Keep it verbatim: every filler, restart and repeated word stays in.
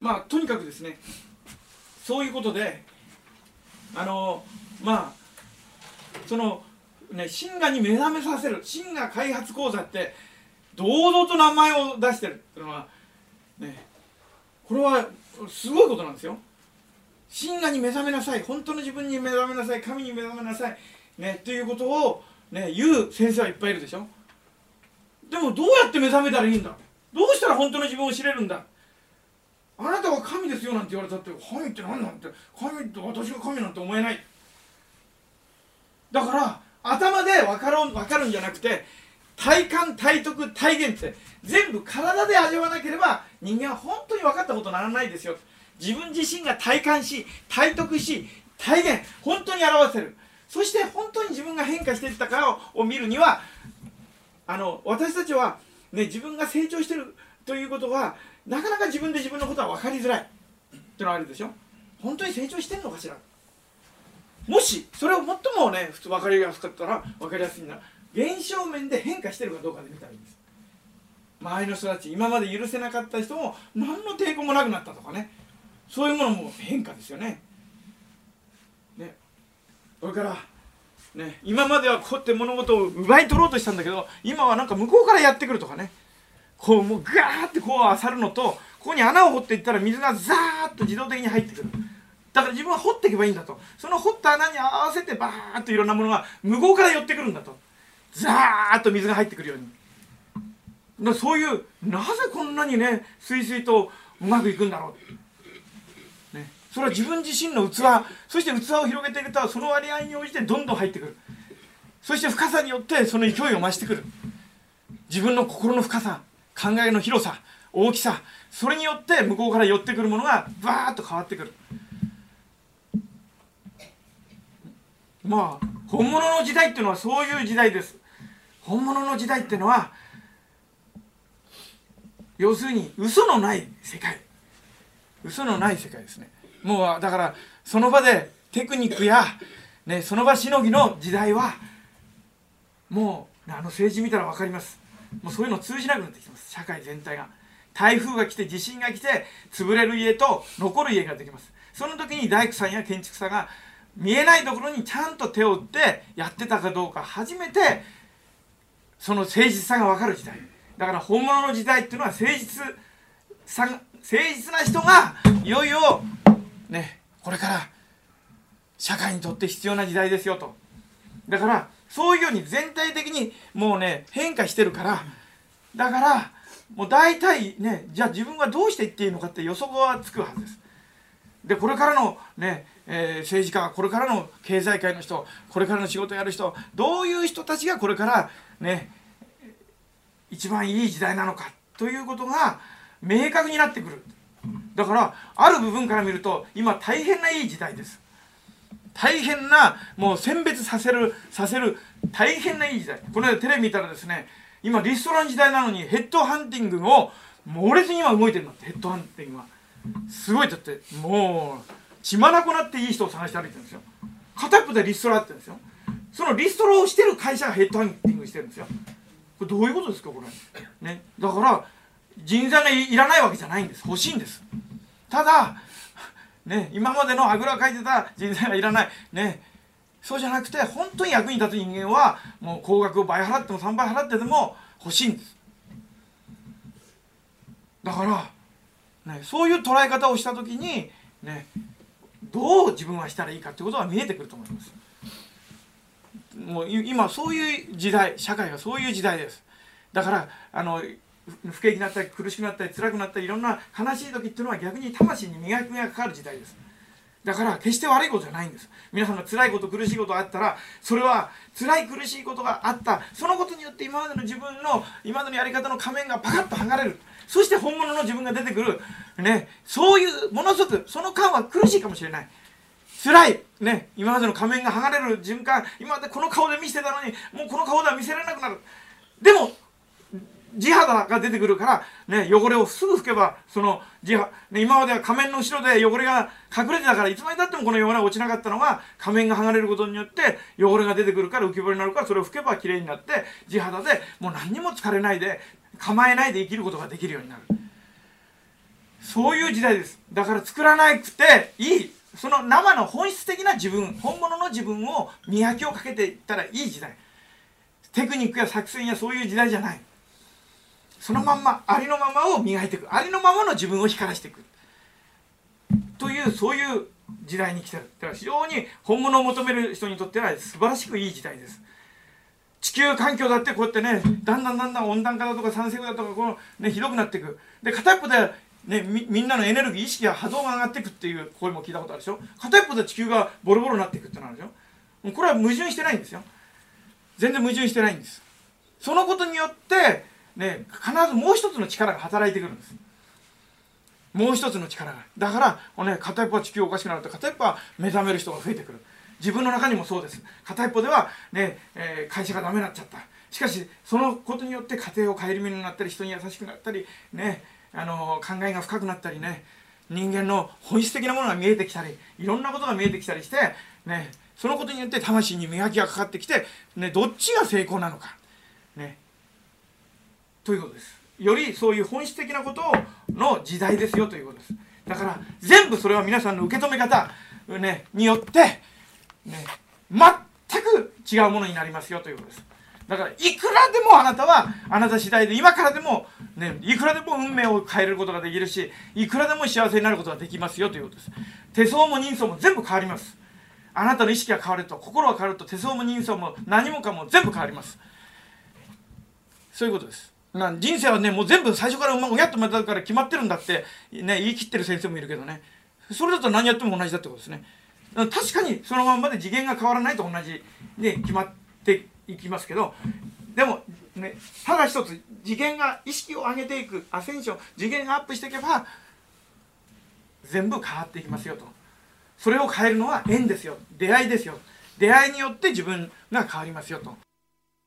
まあとにかくですね、そういうことであのまあそのね神我に目覚めさせる神我開発講座って堂々と名前を出してるっていうのはね、これはすごいことなんですよ。神我に目覚めなさい、本当の自分に目覚めなさい、神に目覚めなさいねっていうことをね言う先生はいっぱいいるでしょ。でもどうやって目覚めたらいいんだ、どうしたら本当の自分を知れるんだ、あなたは神ですよなんて言われたって、神って何なんて、神って私が神なんて思えない。だから頭で分かる、分かるんじゃなくて、体感体得体現って全部体で味わわなければ人間は本当に分かったことにならないですよ。自分自身が体感し体得し体現、本当に表せる。そして本当に自分が変化していったかを見るには、あの私たちは、ね、自分が成長しているということはなかなか自分で自分のことは分かりづらいっていうのがあるでしょ。本当に成長してるのかしら。もしそれを最もね普通分かりやすかったら分かりやすいな、現象面で変化してるかどうかで見たらいいんです。周りの人たち、今まで許せなかった人も何の抵抗もなくなったとかね、そういうものも変化ですよね。ね、それからね、今まではこうやって物事を奪い取ろうとしたんだけど、今はなんか向こうからやってくるとかね、こうもうガーってこう漁るのと、ここに穴を掘っていったら水がザーッと自動的に入ってくる。だから自分は掘っていけばいいんだと、その掘った穴に合わせてバーッといろんなものが向こうから寄ってくるんだと、ザーッと水が入ってくるように。だそういう、なぜこんなにねスイスイとうまくいくんだろう、ね、それは自分自身の器、そして器を広げていくとその割合に応じてどんどん入ってくる。そして深さによってその勢いを増してくる。自分の心の深さ、考えの広さ、大きさ、それによって向こうから寄ってくるものがバーッと変わってくる。まあ本物の時代っていうのはそういう時代です。本物の時代っていうのは要するに嘘のない世界、嘘のない世界ですね。もうだからその場でテクニックや、ね、その場しのぎの時代はもうあの政治見たら分かります。もうそういうの通じなくなってきてます。社会全体が台風が来て地震が来て潰れる家と残る家ができます。その時に大工さんや建築さんが見えないところにちゃんと手を打ってやってたかどうか、初めてその誠実さが分かる時代だから、本物の時代っていうのは誠実さ、誠実な人がいよいよねこれから社会にとって必要な時代ですよと。だからそういうように全体的にもうね変化してるから、だからもう大体ね、じゃあ自分はどうしていっていいのかって予測はつくはずです。でこれからのね、えー、政治家、これからの経済界の人、これからの仕事をやる人、どういう人たちがこれからね一番いい時代なのかということが明確になってくる。だからある部分から見ると今大変ないい時代です。大変な、もう選別させるさせる大変ないい時代。この間テレビ見たらですね、今リストラン時代なのにヘッドハンティングを猛烈に今動いてるんだって。ヘッドハンティングはすごい。だってもう血まなこなっていい人を探して歩いてるんですよ。片っぽでリストラって言うんですよ。そのリストラをしてる会社がヘッドハンティングしてるんですよ。これどういうことですかこれ、ね、だから人材が い, いらないわけじゃないんです。欲しいんです。ただね、今までのあぐらかいてた人材がいらない、ね、そうじゃなくて本当に役に立つ人間はもう高額を倍払ってもさんばい払ってでも欲しいんです。だから、ね、そういう捉え方をしたときに、ね、どう自分はしたらいいかということが見えてくると思います。もう今そういう時代、社会がそういう時代です。だからあの不景気になったり苦しくなったり辛くなったりいろんな悲しい時っていうのは逆に魂に磨きがかかる時代です。だから決して悪いことじゃないんです。皆さんが辛いこと苦しいことがあったら、それは辛い苦しいことがあった、そのことによって今までの自分の今までのやり方の仮面がパカッと剥がれる。そして本物の自分が出てくる、ね、そういうものすごくその間は苦しいかもしれない、辛い、ね、今までの仮面が剥がれる瞬間、今までこの顔で見せてたのにもうこの顔では見せられなくなる。でも地肌が出てくるから、ね、汚れをすぐ拭けばその地肌、ね、今までは仮面の後ろで汚れが隠れてたからいつまでたってもこの汚れは落ちなかったのが仮面が剥がれることによって汚れが出てくるから浮き彫りになるから、それを拭けばきれいになって地肌でもう何にも疲れないで構えないで生きることができるようになる。 そういう時代です。だから作らなくていい、その生の本質的な自分、本物の自分を磨きをかけていったらいい時代。テクニックや作戦やそういう時代じゃない。そのまんまありのままを磨いていく、ありのままの自分を光らせていくという、そういう時代に来てる。だから非常に本物を求める人にとっては素晴らしくいい時代です。地球環境だってこうやってね、だんだんだんだん温暖化だとか酸性だとかこの、ね、ひどくなっていく。で片一方で、ね、み, みんなのエネルギー意識や波動が上がっていくっていう声も聞いたことあるでしょ。片一方で地球がボロボロになっていくってなるでしょ。もうこれは矛盾してないんですよ。全然矛盾してないんです。そのことによってね、必ずもう一つの力が働いてくるんです。もう一つの力が。だから、ね、片一方は地球おかしくなると、片一方は目覚める人が増えてくる。自分の中にもそうです。片一方では、ねえー、会社がダメになっちゃった。しかしそのことによって家庭を顧みるようになったり、人に優しくなったり、ね、あのー、考えが深くなったりね、人間の本質的なものが見えてきたり、いろんなことが見えてきたりして、ね、そのことによって魂に磨きがかかってきて、ね、どっちが成功なのか、ね、ということです。よりそういう本質的なことの時代ですよということです。だから全部それは皆さんの受け止め方、ね、によって、ね、全く違うものになりますよということです。だからいくらでもあなたはあなた次第で、今からでも、ね、いくらでも運命を変えることができるし、いくらでも幸せになることができますよということです。手相も人相も全部変わります。あなたの意識が変わると、心が変わると、手相も人相も何もかも全部変わります。そういうことです。な人生はね、もう全部最初から親と生まれたから決まってるんだって、ね、言い切ってる先生もいるけどね、それだと何やっても同じだってことですね。確かにそのまんまで次元が変わらないと同じで決まっていきますけど、でも、ね、ただ一つ次元が、意識を上げていくアセンション、次元がアップしていけば全部変わっていきますよと。それを変えるのは縁ですよ、出会いですよ。出会いによって自分が変わりますよと。